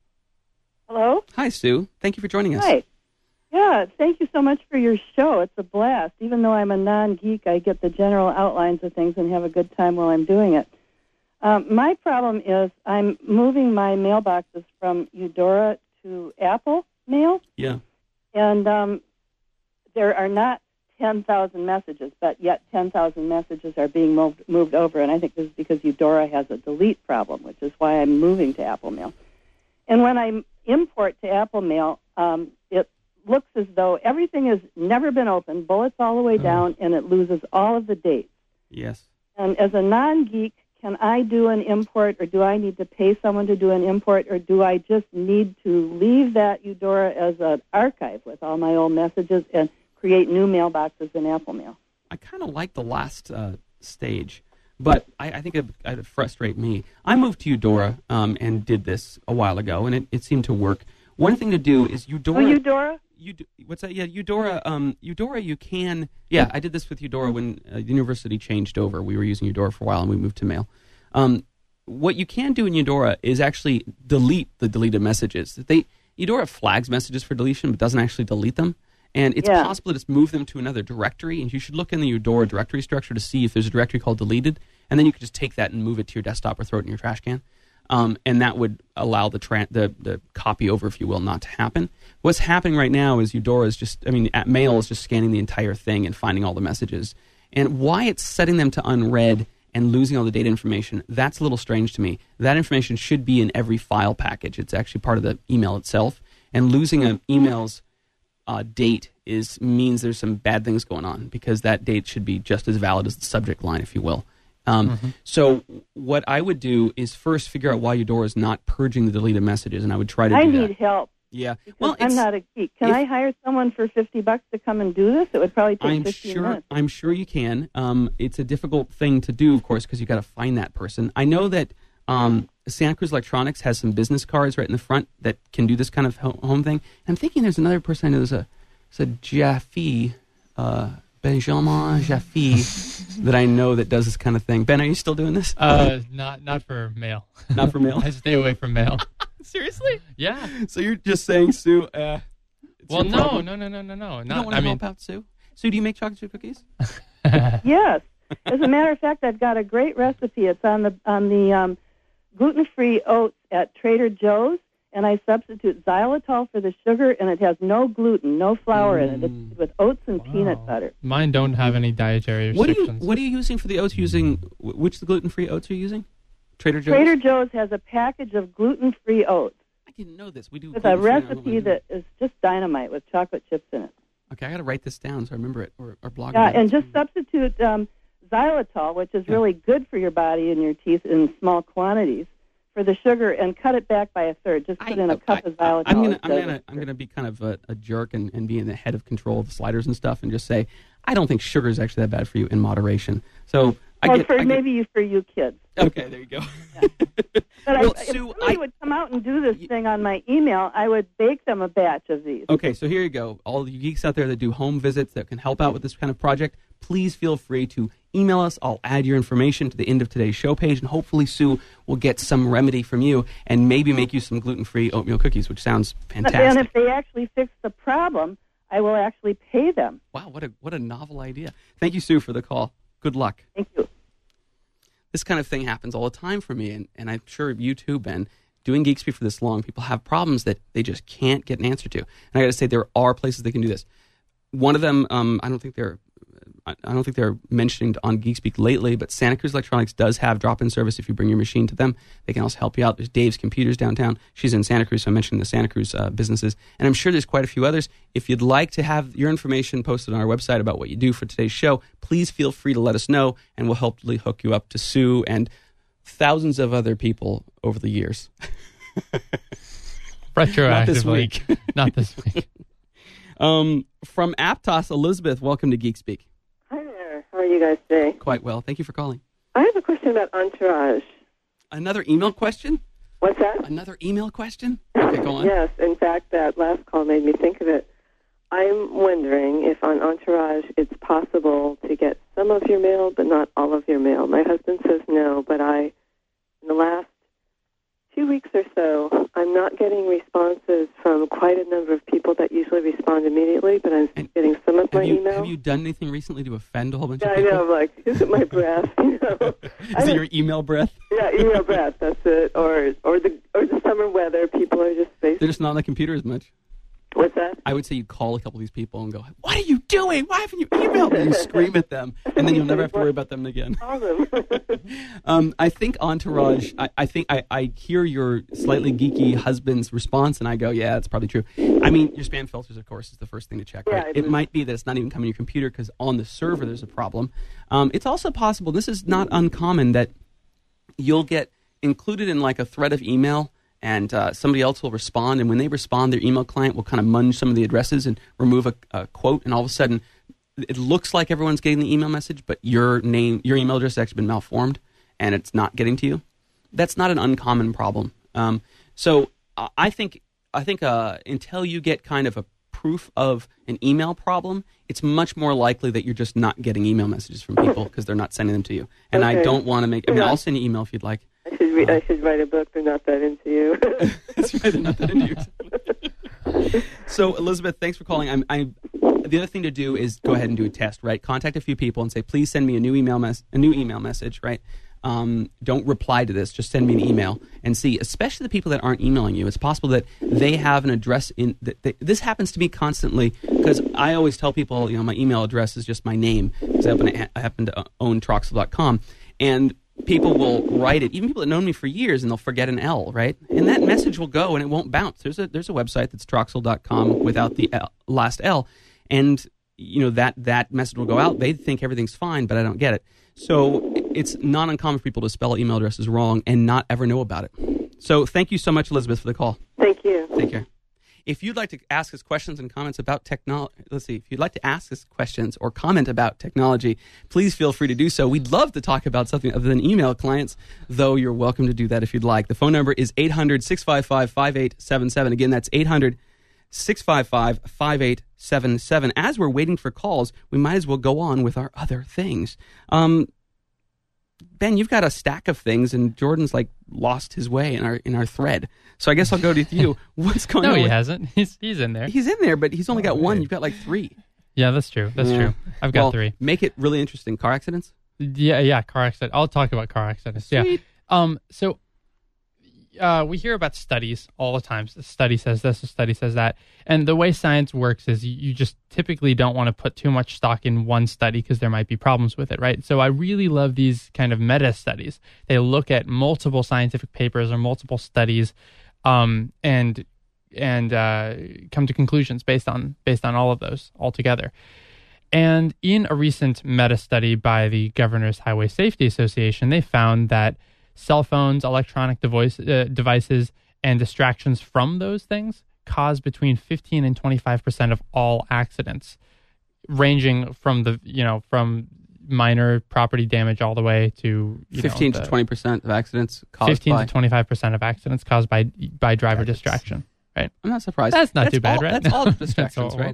Hello? Hi, Sue. Thank you for joining us. Hi. Yeah, thank you so much for your show. It's a blast. Even though I'm a non-geek, I get the general outlines of things and have a good time while I'm doing it. Um, my problem is I'm moving my mailboxes from Eudora to Apple Mail, Yeah. and um, there are not ten thousand messages, but yet ten thousand messages are being moved, moved over, and I think this is because Eudora has a delete problem, which is why I'm moving to Apple Mail. And when I import to Apple Mail, um, it looks as though everything has never been opened, bullets all the way down, and it loses all of the dates. Yes. And as a non-geek, can I do an import, or do I need to pay someone to do an import, or do I just need to leave that Eudora as an archive with all my old messages and create new mailboxes in Apple Mail? I kind of like the last uh, stage, but I, I think it would frustrate me. I moved to Eudora um, and did this a while ago, and it, it seemed to work. One thing to do is Eudora. Oh, Eudora? Eud- what's that? Yeah, Eudora. Um, Eudora, you can. Yeah, I did this with Eudora when uh, the university changed over. We were using Eudora for a while, and we moved to Mail. Um, what you can do in Eudora is actually delete the deleted messages. They Eudora flags messages for deletion, but doesn't actually delete them. And it's Yeah. possible to just move them to another directory, and you should look in the Eudora directory structure to see if there's a directory called deleted, and then you could just take that and move it to your desktop or throw it in your trash can. Um, and that would allow the, tra- the the copy over, if you will, not to happen. What's happening right now is Eudora is just, I mean, at Mail is just scanning the entire thing and finding all the messages. And why it's setting them to unread and losing all the data information, that's a little strange to me. That information should be in every file package. It's actually part of the email itself. And losing an email's uh, date is means there's some bad things going on, because that date should be just as valid as the subject line, if you will. Um, mm-hmm. So what I would do is first figure out why Eudora is not purging the deleted messages, and I would try to I do need that. help. Yeah. Because Well, I'm it's- not a geek. Can if- I hire someone for fifty bucks to come and do this? It would probably take I'm fifteen sure. minutes. I'm sure you can. Um, it's a difficult thing to do, of course, because you got to find that person. I know that um, Santa Cruz Electronics has some business cards right in the front that can do this kind of ho- home thing. I'm thinking there's another person I know. There's a, there's a Jaffe, uh, Benjamin Jaffe, that I know that does this kind of thing. Ben, are you still doing this? Uh, not not for mail. Not for mail? I stay away from mail. Seriously? Yeah. So you're just saying, Sue? Uh, it's Well, your no, problem. no, no, no, no, no. You Not. don't want I to mean, help out, Sue? Sue, do you make chocolate chip cookies? Yes. As a matter of fact, I've got a great recipe. It's on the on the um, gluten-free oats at Trader Joe's, and I substitute xylitol for the sugar, and it has no gluten, no flour in it. Mm. It's with oats and wow. peanut butter. Mine don't have any dietary What are you restrictions. What are you using for the oats? Using wh- which the gluten free oats are you using? Trader Joe's. Trader Joe's has a package of gluten-free oats I didn't know this. We do with a gluten-free on what recipe we do. that is just dynamite with chocolate chips in it. Okay, I got to write this down so I remember it or, or blog Yeah, about and it. just substitute um, xylitol, which is Yeah. really good for your body and your teeth in small quantities, for the sugar, and cut it back by a third. Just put in a cup I, of xylitol. I'm gonna I'm instead gonna of I'm sugar. gonna be kind of a, a jerk and, and be in the head of control of the sliders and stuff, and just say I don't think sugar is actually that bad for you in moderation. So I Well, get, for I get maybe you for you kids. okay. There you go. But Well, I, if Sue, somebody I- would come out and do this thing on my email, I would bake them a batch of these. Okay, so here you go. All you geeks out there that do home visits that can help out with this kind of project, please feel free to email us. I'll add your information to the end of today's show page, and hopefully Sue will get some remedy from you and maybe make you some gluten-free oatmeal cookies, which sounds fantastic. And if they actually fix the problem, I will actually pay them. Wow, what a what a novel idea. Thank you, Sue, for the call. Good luck. Thank you. This kind of thing happens all the time for me, and, and I'm sure you too, Ben. Doing Geek Speak for this long, people have problems that they just can't get an answer to. And I got to say, there are places they can do this. One of them, um, I don't think they're, I don't think they're mentioned on Geek Speak lately, but Santa Cruz Electronics does have drop-in service if you bring your machine to them. They can also help you out. There's Dave's Computers downtown. She's in Santa Cruz, so I mentioned the Santa Cruz uh, businesses. And I'm sure there's quite a few others. If you'd like to have your information posted on our website about what you do for today's show, please feel free to let us know, and we'll hopefully hook you up to Sue and thousands of other people over the years. Retroactively. Not this week. Not this week. Um, from Aptos, Elizabeth, welcome to Geek Speak. Hi there. How are you guys today? Quite well. Thank you for calling. I have a question about Entourage. Another email question? What's that? Another email question? Okay, go on. Yes. In fact, that last call made me think of it. I'm wondering if on Entourage it's possible to get some of your mail, but not all of your mail. My husband says no, but I, in the last two weeks or so, I'm not getting responses from quite a number of people that usually respond immediately, but I'm And getting some of my Have you, email. have you done anything recently to offend a whole bunch yeah, of I people? know. I'm like, is it my breath? You know? Is it your email breath? Yeah, email breath. That's it. Or or the or the summer weather. People are just They're facing. just not on the computer as much. What's that? I would say you'd call a couple of these people and go, "What are you doing? Why haven't you emailed me?" And you scream at them, and then you'll never have to worry about them again. Awesome. Um, I think Entourage, I, I think I, I hear your slightly geeky husband's response, and I go, yeah, that's probably true. I mean, your spam filters, of course, is the first thing to check, Yeah, right? it It is. might be that it's not even coming to your computer because on the server there's a problem. Um, it's also possible, this is not uncommon, that you'll get included in like a thread of email, and uh, somebody else will respond, and when they respond, their email client will kind of munge some of the addresses and remove a, a quote, and all of a sudden it looks like everyone's getting the email message, but your name, your email address has actually been malformed, and it's not getting to you. That's not an uncommon problem. Um, so uh, I think I think uh, until you get kind of a proof of an email problem, it's much more likely that you're just not getting email messages from people because they're not sending them to you. And I Okay. don't want to make. I mean, I'll send you email if you'd like. I should re- I should write a book. They're not that into you. That's right. They're not that into you. So, Elizabeth, thanks for calling. I'm, I, the other thing to do is go ahead and do a test, right? Contact a few people and say, please send me a new email mes- a new email message, right? Um, don't reply to this. Just send me an email and see, especially the people that aren't emailing you. It's possible that they have an address in. That they, this happens to me constantly because I always tell people, you know, my email address is just my name because I happen to, I happen to own Troxel dot com, and people will write it. Even people that know me for years, and they'll forget an L, right? And that message will go and it won't bounce. There's a there's a website that's Troxel dot com without the L, last L, and you know that that message will go out. They think everything's fine, but I don't get it. So it's not uncommon for people to spell email addresses wrong and not ever know about it. So thank you so much, Elizabeth, for the call. Thank you. Take care. If you'd like to ask us questions and comments about technology, let's see, if you'd like to ask us questions or comment about technology, please feel free to do so. We'd love to talk about something other than email clients, though you're welcome to do that if you'd like. The phone number is eight hundred, six five five, five eight seven seven. Again, that's eight hundred, six five five, five eight seven seven. As we're waiting for calls, we might as well go on with our other things. Um, Ben, you've got a stack of things, and Jordan's like lost his way in our in our thread. So I guess I'll go to you. What's going No, on? he with- hasn't. He's he's in there. He's in there, but he's only got Oh, one. right. You've got like three. Yeah, that's true. That's Yeah. true. I've got Well, three. Make it really interesting. Car accidents? Yeah, yeah, car accident. I'll talk about car accidents. Yeah. Sweet. Um. So, uh, we hear about studies all the time. A study says this, a study says that, and the way science works is you, you just typically don't want to put too much stock in one study because there might be problems with it, right? So I really love these kind of meta studies. They look at multiple scientific papers or multiple studies, um, and and uh, come to conclusions based on based on all of those altogether. And in a recent meta study by the Governor's Highway Safety Association, they found that cell phones, electronic device, uh, devices, and distractions from those things cause between fifteen and twenty-five percent of all accidents, ranging from the you know from minor property damage all the way to you fifteen know, to the twenty percent of accidents caused fifteen by... to twenty-five percent of accidents caused by by driver That's- distraction. Right? I'm not surprised. That's not too bad, all, right? That's all That's distractions, so right? horrible.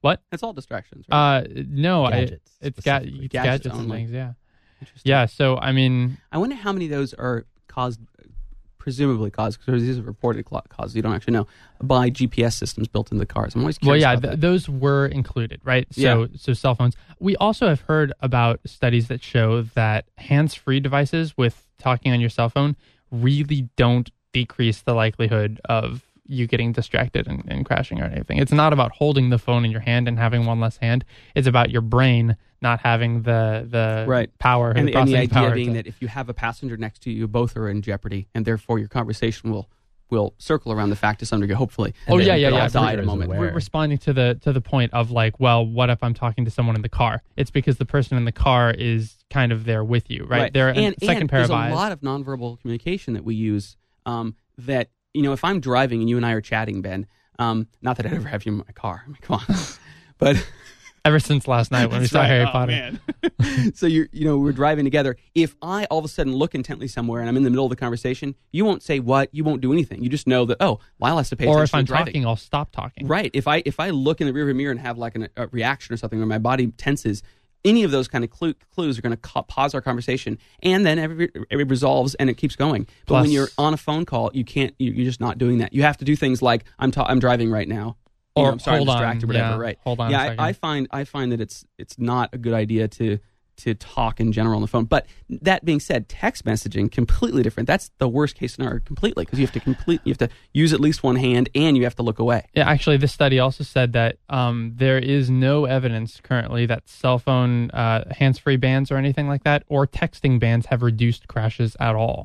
What? It's all distractions, right? Uh, no, Gadgets, I, it's, ga- it's Gadgets gadgets, and only. things. Yeah, Interesting. yeah. So I mean, I wonder how many of those are caused, presumably caused, because these are reported cla- causes, you don't actually know, by G P S systems built into the cars. I'm always well, curious yeah, about th- that. those were included, right? So, Yeah. so cell phones. We also have heard about studies that show that hands-free devices with talking on your cell phone really don't decrease the likelihood of you getting distracted and, and crashing or anything. It's not about holding the phone in your hand and having one less hand. It's about your brain not having the the Right. power and, the the, and the processing idea power being to- that if you have a passenger next to you, you both are in jeopardy, and therefore your conversation will will circle around the fact to some degree, hopefully. Oh, And yeah, they- yeah, they'll yeah. all Die be at a moment. aware. We're responding to the to the point of like, well, what if I'm talking to someone in the car? It's because the person in the car is kind of there with you, right? They're a and, second and pair there's of eyes. a lot of nonverbal communication that we use um, that, you know, if I'm driving and you and I are chatting, Ben, um, not that I'd ever have you in my car. I mean, come on. But Ever since last night when we That's saw right. Harry Oh, Potter. man. So you're, you know, we're driving together. If I all of a sudden look intently somewhere and I'm in the middle of the conversation, you won't say what, you won't do anything. You just know that, oh, Lyle has to pay attention Or if I'm to driving. talking, I'll stop talking. Right. If I if I look in the rearview mirror and have like an, a reaction or something where my body tenses, any of those kind of clue, clues are going to ca- pause our conversation, and then every it resolves and it keeps going. But Plus- when you're on a phone call, you can't. You, you're just not doing that. You have to do things like I'm ta- I'm driving right now. You Or know, I'm sorry, hold I'm on, distracted, or whatever. yeah, Right. hold on a Yeah, second. I, I find I find that it's it's not a good idea to to talk in general on the phone. But that being said, text messaging completely different. That's the worst case scenario completely, because you have to complete you have to use at least one hand and you have to look away. Yeah, actually, this study also said that um, there is no evidence currently that cell phone uh, hands-free bans or anything like that, or texting bans have reduced crashes at all,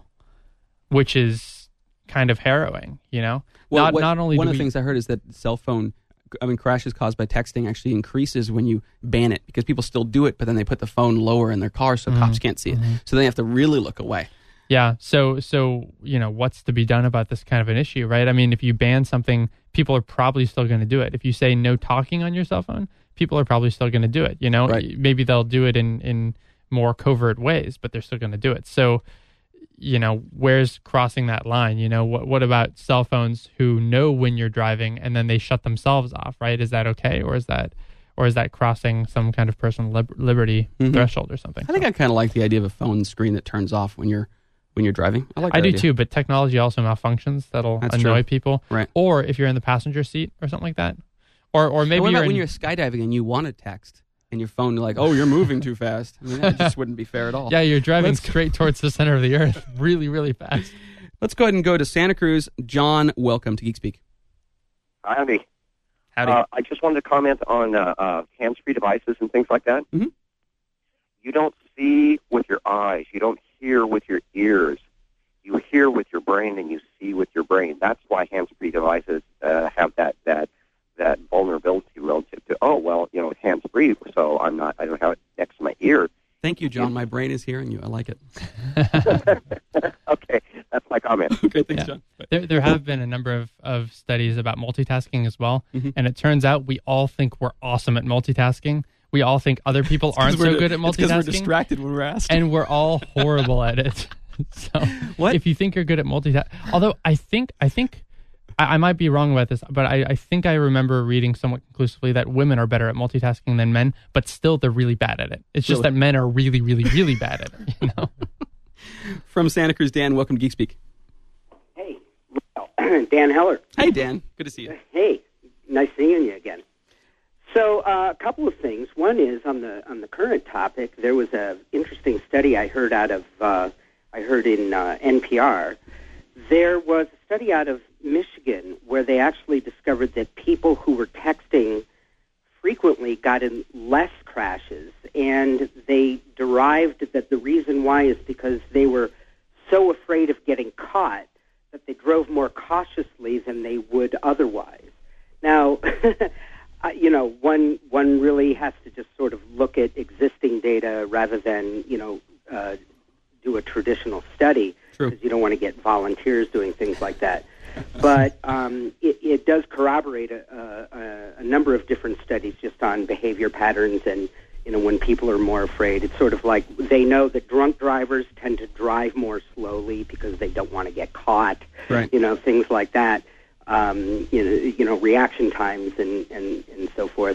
which is kind of harrowing, you know? Well, not, what- not only one do of the we, things I heard is that cell phone, I mean, crashes caused by texting actually increases when you ban it, because people still do it, but then they put the phone lower in their car so Mm-hmm. cops can't see it. So they have to really look away. Yeah. So, so you know, what's to be done about this kind of an issue, right? I mean, if you ban something, people are probably still going to do it. If you say no talking on your cell phone, people are probably still going to do it. You know, Right. maybe they'll do it in in more covert ways, but they're still going to do it. So, you know, where's crossing that line? You know, what what about cell phones who know when you're driving and then they shut themselves off, right? Is that okay, or is that or is that crossing some kind of personal lib- liberty Mhm. threshold or something? I think So- I kind of like the idea of a phone screen that turns off when you're when you're driving. I like. I that do idea. too, but technology also malfunctions that'll That's annoy true. people. Right. Or if you're in the passenger seat or something like that, or or And maybe what you're about in, when you're skydiving and you want to text and your phone, like, oh, you're moving too fast? I mean, that just wouldn't be fair at all. yeah, you're driving Let's- straight towards the center of the earth, really, really fast. Let's go ahead and go to Santa Cruz. John, welcome to Geek Speak. Howdy. Howdy. Uh, I just wanted to comment on uh, uh, hands-free devices and things like that. Mhm. You don't see with your eyes. You don't hear with your ears. You hear with your brain, and you see with your brain. That's why hands-free devices uh, have that that that vulnerability relative to. Oh well, you know, it's hands-free, so I'm not. I don't have it next to my ear. Thank you, John. My brain is hearing you. I like it. Okay, that's my comment. Okay, thanks, Yeah. John. Bye. There, there have been a number of, of studies about multitasking as well, Mhm. and it turns out we all think we're awesome at multitasking. We all think other people aren't so good at It's because we're multitasking, distracted when we're asked. and we're all horrible at it. So, What? if you think you're good at multitasking? Although I think I think I, I might be wrong about this, but I, I think I remember reading somewhat conclusively that women are better at multitasking than men, but still they're really bad at it. It's just Really? that men are really, really, really bad at it. You know? From Santa Cruz, Dan, welcome to Geek Speak. Hey, well, Dan Heller. Hey, Dan. Good to see you. Hey, nice seeing you again. So, uh, a couple of things. One is on the on the current topic. There was a interesting study I heard out of uh, I heard in uh, N P R. There was a study out of Michigan where they actually discovered that people who were texting frequently got in less crashes, and they derived that the reason why is because they were so afraid of getting caught that they drove more cautiously than they would otherwise. Now, uh, you know, one one really has to just sort of look at existing data rather than, you know, uh, do a traditional study, True. because you don't want to get volunteers doing things like that. But um, it, it does corroborate a, a, a number of different studies just on behavior patterns and, you know, when people are more afraid. It's sort of like they know that drunk drivers tend to drive more slowly because they don't want to get caught, Right. you know, things like that, um, you know, you know, reaction times and, and, and so forth.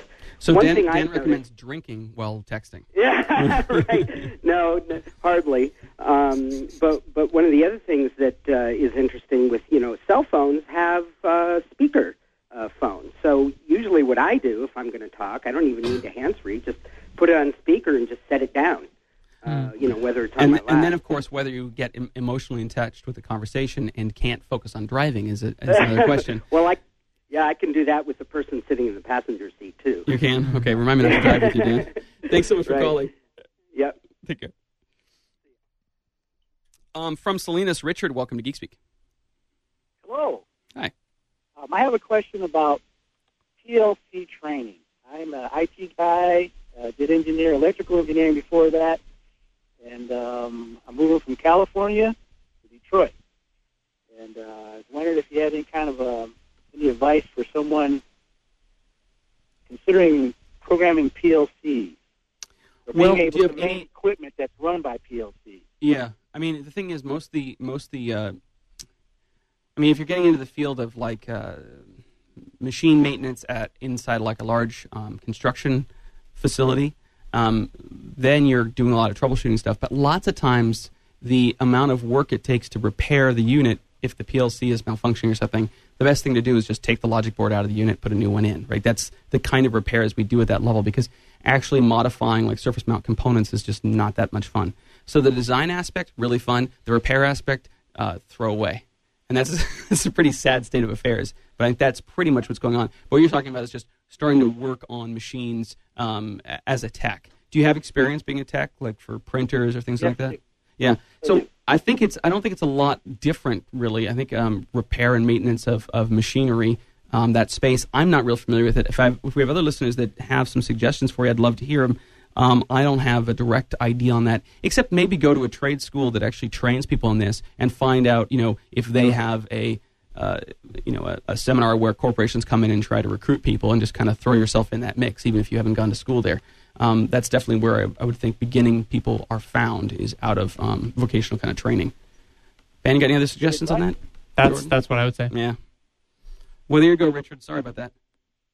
So one Dan, thing Dan I've recommends noticed, drinking while texting. Yeah, right. No, no hardly. Um, but but one of the other things that uh, is interesting with, you know, cell phones have uh, speaker uh, phones. So usually what I do if I'm going to talk, I don't even need a hands-free, just put it on speaker and just set it down. Uh, you know, whether it's on And, my lap. and then, of course, whether you get em- emotionally in touch with the conversation and can't focus on driving is, a, is another question. Well, I, yeah, I can do that with the person sitting in the passenger seat, too. You can? Okay, remind me not to drive with you, Dan. Thanks so much for Right. calling. Yep. Take care. Um, from Salinas, Richard, welcome to Geek Speak. Hello. Hi. Um, I have a question about P L C training. I'm an I T guy, uh, did engineer, electrical engineering before that, and um, I'm moving from California to Detroit. And uh, I was wondering if you had any kind of uh, any advice for someone considering programming P L Cs, or being Well, do able you to have manage any- equipment that's run by P L C. Yeah, I mean, the thing is, most of the, most of the uh, I mean, if you're getting into the field of, like, uh, machine maintenance at inside, like, a large um, construction facility, um, then you're doing a lot of troubleshooting stuff. But lots of times, the amount of work it takes to repair the unit, if the P L C is malfunctioning or something, the best thing to do is just take the logic board out of the unit, put a new one in, right? That's the kind of repairs we do at that level, because actually modifying, like, surface mount components is just not that much fun. So the design aspect, really fun. The repair aspect, uh, throw away. And that's, that's a pretty sad state of affairs. But I think that's pretty much what's going on. What you're talking about is just starting to work on machines um, a- as a tech. Do you have experience being a tech, like for printers or things Yes, like that? I do. Yeah. So I think it's. I don't think it's a lot different, really. I think um, repair and maintenance of, of machinery, um, that space, I'm not real familiar with it. If, I, if we have other listeners that have some suggestions for you, I'd love to hear them. Um, I don't have a direct idea on that, except maybe go to a trade school that actually trains people in this and find out, you know, if they have a, uh, you know, a, a seminar where corporations come in and try to recruit people, and just kind of throw yourself in that mix, even if you haven't gone to school there. Um, that's definitely where I, I would think beginning people are found, is out of um, vocational kind of training. Ben, you got any other suggestions on that? That's Jordan? that's what I would say. Yeah. Well, there you go, Richard. Sorry about that.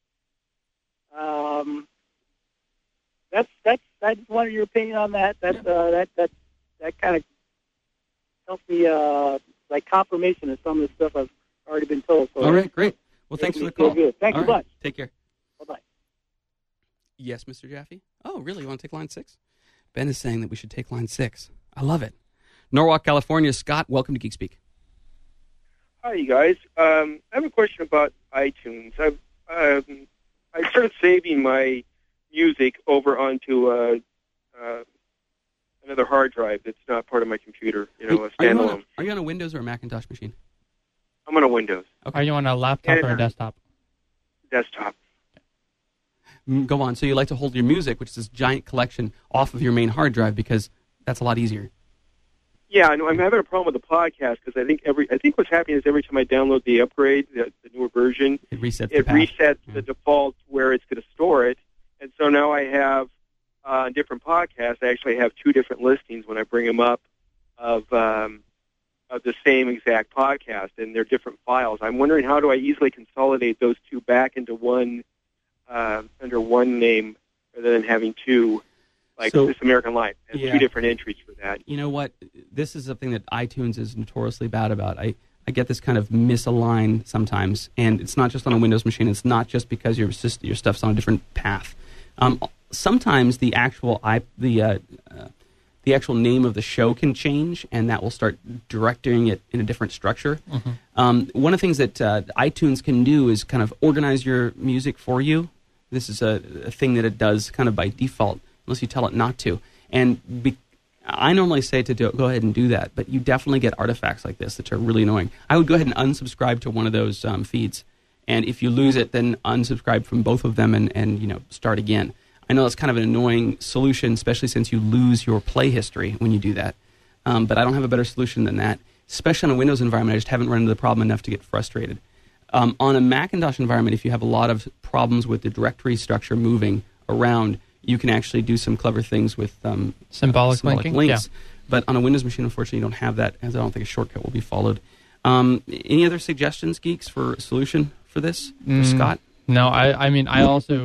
Um, that's that's. I just wanted your opinion on that. That's uh, that that that kind of helps me uh, like confirmation of some of the stuff I've already been told. So All right, great. Well, Makes thanks for me the call. feel good. Thanks All a right, bunch. Take care. Bye bye. Yes, Mister Jaffe? Oh, really? You want to take line six? Ben is saying that we should take line six. I love it. Norwalk, California. Scott, welcome to Geek Speak. Hi, you guys. Um, I have a question about iTunes. I've um, I started saving my music over onto uh, uh, another hard drive that's not part of my computer. You know, a Are you, on standalone. a, are you on a Windows or a Macintosh machine? I'm on a Windows Are you on a laptop And, or a uh, desktop? desktop. Mm, Go on. So you like to hold your music, which is this giant collection, off of your main hard drive, because that's a lot easier. Yeah, I know. I'm having a problem with the podcast because I think every I think what's happening is every time I download the upgrade, the, the newer version, It resets the it path. resets Yeah. the default where it's going to store it. And so now I have uh, different podcasts. I actually have two different listings when I bring them up of um, of the same exact podcast, and they're different files. I'm wondering, how do I easily consolidate those two back into one uh, under one name rather than having two, like So- This American Life has Yeah. two different entries for that. You know what? This is something that iTunes is notoriously bad about. I, I get this kind of misaligned sometimes, and it's not just on a Windows machine. It's not just because your syst- your stuff's on a different path. Um, sometimes the actual i the uh, uh, the actual name of the show can change, and that will start directing it in a different structure. Mm-hmm. Um, one of the things that uh, iTunes can do is kind of organize your music for you. This is a, a thing that it does kind of by default, unless you tell it not to. And be, I normally say to do, go ahead and do that, but you definitely get artifacts like this that are really annoying. I would go ahead and unsubscribe to one of those um, feeds, and if you lose it, then unsubscribe from both of them and, and you know start again. I know that's kind of an annoying solution, especially since you lose your play history when you do that. Um, but I don't have a better solution than that, especially on a Windows environment. I just haven't run into the problem enough to get frustrated. Um, on a Macintosh environment, if you have a lot of problems with the directory structure moving around, you can actually do some clever things with um, Symbolic uh, symbolic linking? links. Yeah. But on a Windows machine, unfortunately, you don't have that, as I don't think a shortcut will be followed. Um, any other suggestions, geeks, for a solution for this? For Mm, Scott? No, I, I mean, I also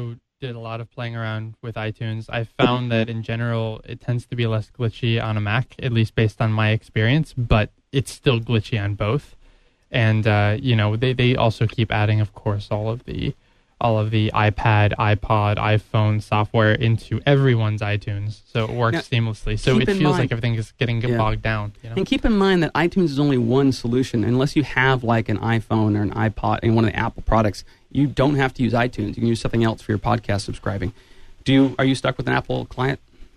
did a lot of playing around with iTunes. I found that in general, it tends to be less glitchy on a Mac, at least based on my experience, but it's still glitchy on both. And, uh, you know, they, they also keep adding, of course, all of the all of the iPad, iPod, iPhone software into everyone's iTunes, so it works now, seamlessly. So it feels mind, like everything is getting yeah. bogged down. You know? And keep in mind that iTunes is only one solution. Unless you have like an iPhone or an iPod and one of the Apple products, you don't have to use iTunes. You can use something else for your podcast subscribing. Do you? Are you stuck with an Apple client?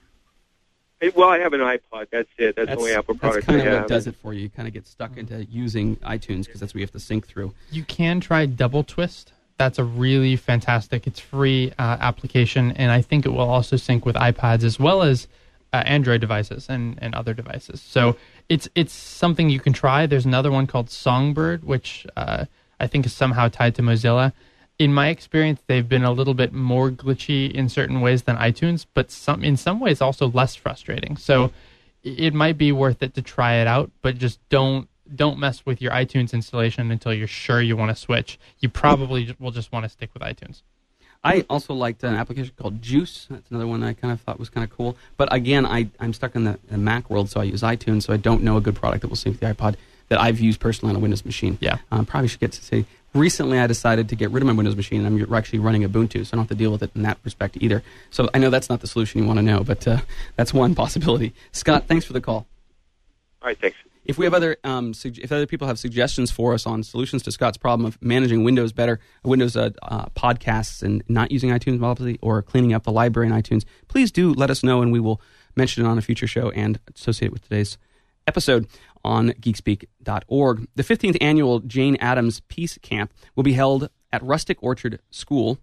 Hey, well, I have an iPod. That's it. That's, that's the only Apple product I have. That's kind of what does it for you. You kind of get stuck into using iTunes because that's what you have to sync through. You can try Double Twist. That's a really fantastic, it's free uh, application, and I think it will also sync with iPads as well as uh, Android devices and, and other devices. So it's it's something you can try. There's another one called Songbird, which uh, I think is somehow tied to Mozilla. In my experience, they've been a little bit more glitchy in certain ways than iTunes, but some in some ways also less frustrating. So it might be worth it to try it out, but just don't don't mess with your iTunes installation until you're sure you want to switch. You probably will just want to stick with iTunes. I also liked an application called Juice. That's another one I kind of thought was kind of cool. But again, I, I'm stuck in the, the Mac world, so I use iTunes, so I don't know a good product that will sync with the iPod that I've used personally on a Windows machine. Yeah. Um, probably should get to say, recently I decided to get rid of my Windows machine, and I'm actually running Ubuntu, so I don't have to deal with it in that respect either. So I know that's not the solution you want to know, but uh, that's one possibility. Scott, thanks for the call. All right, thanks. If we have other, um, sug- if other people have suggestions for us on solutions to Scott's problem of managing Windows better, Windows uh, uh, podcasts and not using iTunes, obviously, or cleaning up the library in iTunes, please do let us know, and we will mention it on a future show and associate it with today's episode on geekspeak dot org. The fifteenth annual Jane Addams Peace Camp will be held at Rustic Orchard School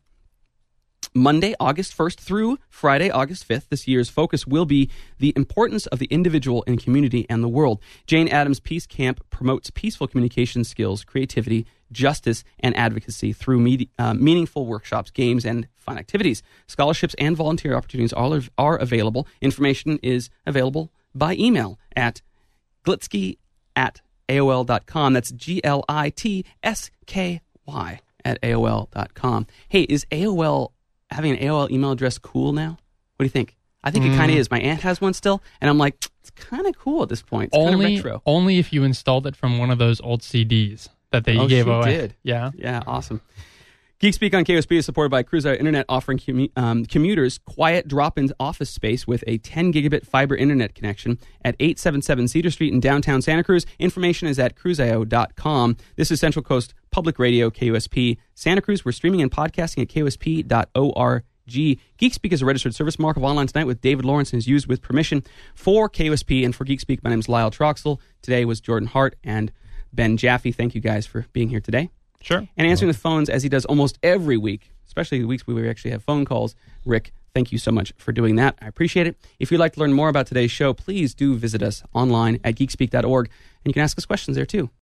Monday, August first through Friday, August fifth. This year's focus will be the importance of the individual in community and the world. Jane Addams Peace Camp promotes peaceful communication skills, creativity, justice, and advocacy through me- uh, meaningful workshops, games, and fun activities. Scholarships and volunteer opportunities are, are available. Information is available by email at glitsky at A O L dot com. That's G L I T S K Y at A O L dot com. Hey, is A O L having an A O L email address cool now? What do you think? I think mm. it kind of is. My aunt has one still, and I'm like, it's kind of cool at this point. It's kind of retro. Only if you installed it from one of those old C Ds that they oh, gave she away. Did. Yeah. Yeah, awesome. GeekSpeak on K O S P is supported by Cruise Hour Internet, offering commu- um, commuters quiet drop-in office space with a ten gigabit fiber internet connection at eight seventy-seven Cedar Street in downtown Santa Cruz. Information is at cruise I O dot com. This is Central Coast Public Radio, K O S P Santa Cruz. We're streaming and podcasting at K O S P dot org. GeekSpeak is a registered service mark of Online Tonight with David Lawrence and is used with permission for K O S P and for GeekSpeak. My name is Lyle Troxel. Today was Jordan Hart and Ben Jaffe. Thank you guys for being here today. Sure. And answering the phones as he does almost every week, especially the weeks where we actually have phone calls. Rick, thank you so much for doing that. I appreciate it. If you'd like to learn more about today's show, please do visit us online at geekspeak dot org, and you can ask us questions there too.